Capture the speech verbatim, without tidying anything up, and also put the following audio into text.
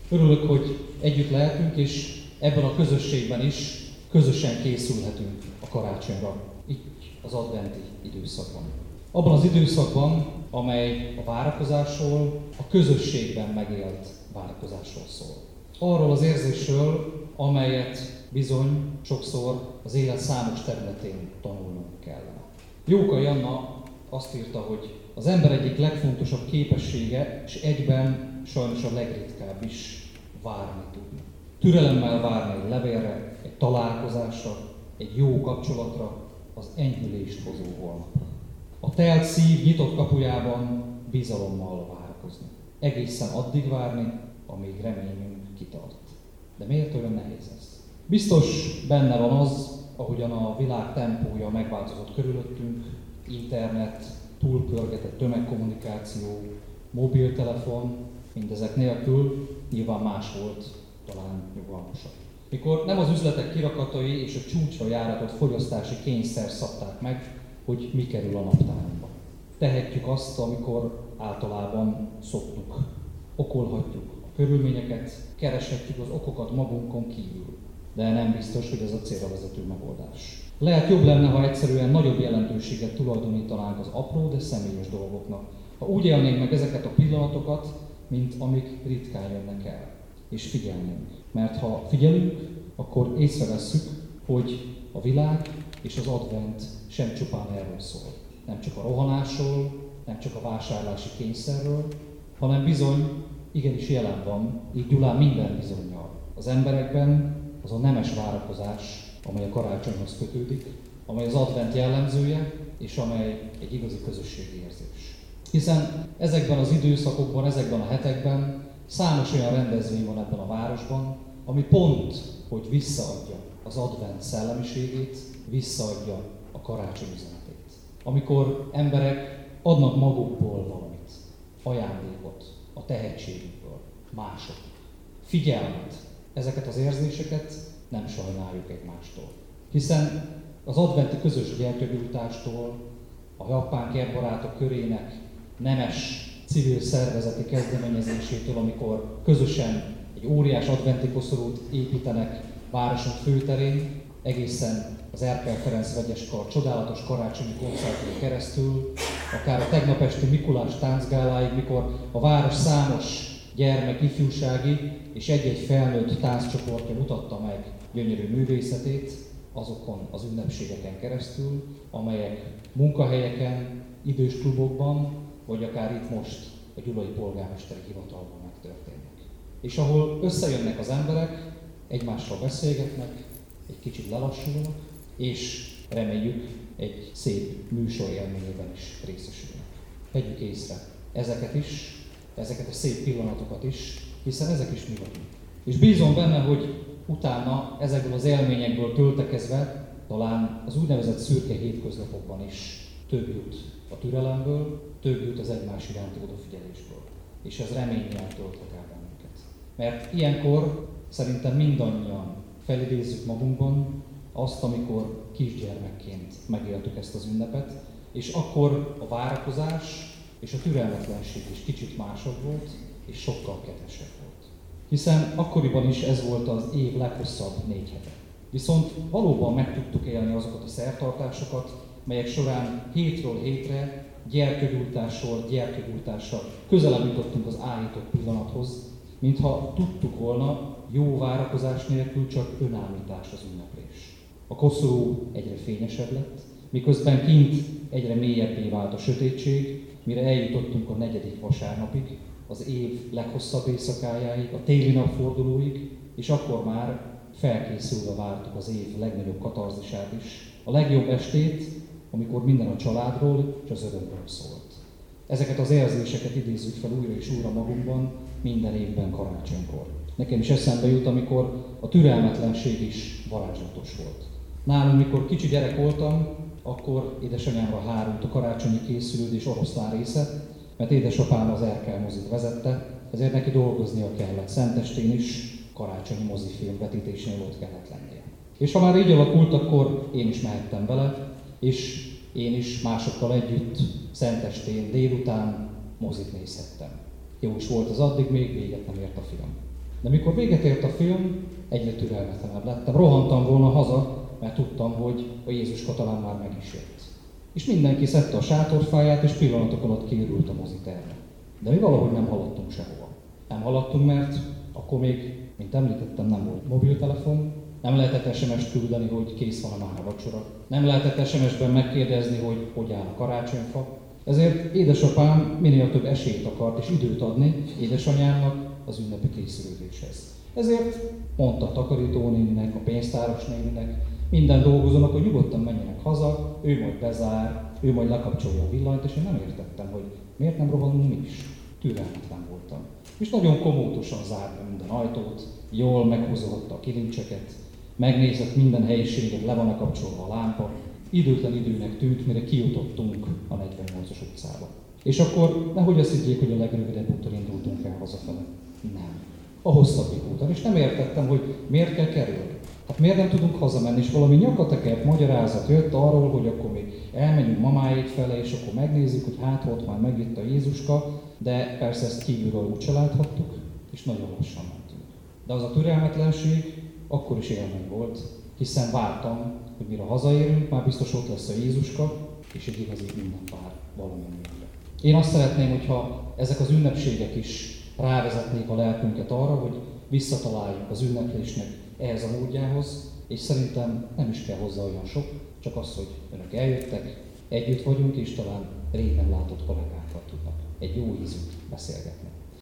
Örülök, hogy együtt lehetünk, és ebben a közösségben is közösen készülhetünk a karácsonyra, így az adventi időszakban. Abban az időszakban, amely a várakozásról, a közösségben megélt várakozásról szól. Arról az érzésről, amelyet bizony sokszor az élet számos területén tanulnunk kellene. Jókai Anna azt írta, hogy az ember egyik legfontosabb képessége, és egyben sajnos a legritkább is várni tudni. Türelemmel várni egy levélre, egy találkozásra, egy jó kapcsolatra, az enyhülést hozó holnapra. A telt szív nyitott kapujában bizalommal várakozni. Egészen addig várni, amíg reményünk kitart. De miért olyan nehéz ez? Biztos benne van az, ahogyan a világ tempója megváltozott körülöttünk, internet, túlpörgetett tömegkommunikáció, mobiltelefon, mindezek nélkül nyilván más volt, talán nyugalmasabb. Mikor nem az üzletek kirakatai és a csúcsra járatott fogyasztási kényszer szabták meg, hogy mi kerül a naptárunkba. Tehetjük azt, amikor általában szoktuk. Okolhatjuk a körülményeket, kereshetjük az okokat magunkon kívül, de nem biztos, hogy ez a célra vezető megoldás. Lehet jobb lenne, ha egyszerűen nagyobb jelentőséget tulajdonítanánk az apró, de személyes dolgoknak. Ha úgy élnénk meg ezeket a pillanatokat, mint amik ritkán jönnek el. És figyelnénk. Mert ha figyelünk, akkor észrevesszük, hogy a világ és az advent sem csupán erről szól. Nem csak a rohanásról, nem csak a vásárlási kényszerről, hanem bizony igenis jelen van, így Gyulán minden bizonnyal. Az emberekben az a nemes várakozás, amely a karácsonyhoz kötődik, amely az advent jellemzője, és amely egy igazi közösségi érzés. Hiszen ezekben az időszakokban, ezekben a hetekben számos olyan rendezvény van ebben a városban, ami pont, hogy visszaadja az advent szellemiségét, visszaadja a karácsony üzenetét. Amikor emberek adnak magukból valamit, ajándékot, a tehetségükből, mások, figyelmet, ezeket az érzéseket nem sajnáljuk egymástól. Hiszen az adventi közös gyertyagyújtástól, a japán kertbarátok körének nemes civil szervezeti kezdeményezésétől, amikor közösen egy óriás adventi koszorút építenek városunk főterén, egészen az Erkel Ferenc vegyes kar csodálatos karácsonyi koncertjén keresztül, akár a tegnap esti Mikulás táncgáláig, mikor a város számos gyermek, ifjúsági és egy-egy felnőtt tánccsoportja mutatta meg gyönyörű művészetét azokon az ünnepségeken keresztül, amelyek munkahelyeken, idős klubokban, vagy akár itt most a gyulai polgármesteri hivatalban megtörténnek. És ahol összejönnek az emberek, egymással beszélgetnek, egy kicsit lelassulnak, és reméljük egy szép műsor élményében is részesülnek. Vegyük észre ezeket is, ezeket a szép pillanatokat is, hiszen ezek is mi vagyunk. És bízom benne, hogy utána ezekből az élményekből töltekezve talán az úgynevezett szürke hétköznapokban is több jut a türelemből, több jut az egymás iránti odafigyelésből. És ez reménnyel tölthet el bennünket. Mert ilyenkor szerintem mindannyian felidézzük magunkban azt, amikor kisgyermekként megéltük ezt az ünnepet, és akkor a várakozás és a türelmetlenség is kicsit másabb volt, és sokkal kedvesebb volt. Hiszen akkoriban is ez volt az év leghosszabb négy hete. Viszont valóban meg tudtuk élni azokat a szertartásokat, melyek során hétről hétre, gyertyagyújtásról gyertyagyújtással közelebb jutottunk az áhított pillanathoz, mintha tudtuk volna jó várakozás nélkül csak önállítás az ünneplés. A koszorú egyre fényesebb lett, miközben kint egyre mélyebbé vált a sötétség, mire eljutottunk a negyedik vasárnapig, az év leghosszabb éjszakájáig, a téli napfordulóig, és akkor már felkészülve vártuk az év legnagyobb katarzisát is, a legjobb estét, amikor minden a családról és az örömről szólt. Ezeket az érzéseket idézzük fel újra és újra magunkban, minden évben karácsonykor. Nekem is eszembe jut, amikor a türelmetlenség is varázslatos volt. Nálunk, mikor kicsi gyerek voltam, akkor édesanyámra hárult a karácsonyi készülődés oroszlán része, mert édesapám az Erkel mozit vezette, ezért neki dolgoznia kellett. Szentestén is karácsonyi mozifilm vetítésnél ott kellett lennie. És ha már így alakult, akkor én is mehettem vele, és én is másokkal együtt Szentestén délután mozit nézhettem. Jó is volt az addig, még véget nem ért a film. De mikor véget ért a film, egyre türelmetlenebb lettem. Rohantam volna haza, mert tudtam, hogy a Jézuska talán már meg is jött. És mindenki szedte a sátorfáját, és pillanatok alatt kiürült a moziterme. De mi valahogy nem haladtunk sehova. Nem haladtunk, mert akkor még, mint említettem, nem volt mobiltelefon, nem lehetett es em es-t küldeni, hogy kész van a már a vacsora. Nem lehetett es em es-ben megkérdezni, hogy hogy áll a karácsonyfa. Ezért édesapám minél több esélyt akart és időt adni édesanyámnak az ünnepi készülődéshez. Ezért mondta a takarítónéninek, a pénztáros néninek, minden dolgozónak, hogy nyugodtan menjenek haza, ő majd bezár, ő majd lekapcsolja a villanyt, és én nem értettem, hogy miért nem rohanunk mi is. Türelmetlen voltam. És nagyon komótosan zárt be minden ajtót, jól meghúzogatta a kilincseket, megnézett minden helyiséget, le van kapcsolva a lámpa. Időtlen időnek tűnt, mire kijutottunk a negyvennyolcas utcába. És akkor nehogy azt higgyék, hogy a legrövidebb úton indultunk el hazafele. Nem. A hosszabbik úton. És nem értettem, hogy miért kell kerülni. Hát miért nem tudunk hazamenni, és valami nyakatekert magyarázat jött arról, hogy akkor még elmenjünk mamáék fele, és akkor megnézzük, hogy hát ott már megjött a Jézuska, de persze ezt kívülről úgyse láthattuk, és nagyon lassan mentünk. De az a türelmetlenség akkor is élmény volt, hiszen vártam, hogy mire hazaérünk, már biztos ott lesz a Jézuska, és egy igazi ünnep vár valamennyiünkre. Én azt szeretném, hogyha ezek az ünnepségek is rávezetnék a lelkünket arra, hogy visszataláljunk az ünneplésnek ehhez a módjához, és szerintem nem is kell hozzá olyan sok, csak az, hogy önök eljöttek, együtt vagyunk, és talán rég nem látott kollégákkal tudnak egy jó ízűt beszélgetni.